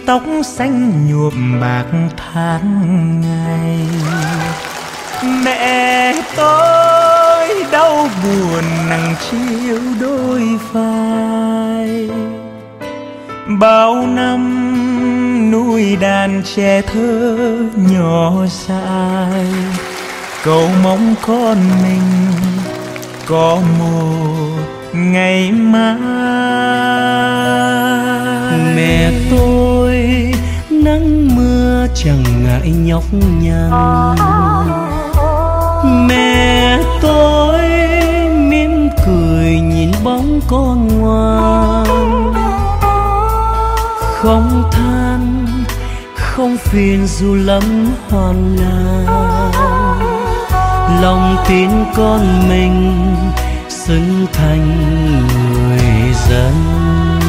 tóc xanh nhuộm bạc tháng ngày. Mẹ tôi đau buồn nặng chiếu đôi vai, bao năm nuôi đàn trẻ thơ nhỏ dại, cầu mong con mình có một ngày mai. Mẹ tôi nắng mưa chẳng ngại nhọc nhằn, mẹ tôi mỉm cười nhìn bóng con ngoan, không than không phiền dù lắm hoạn nạn, lòng tin con mình xứng thành người dân.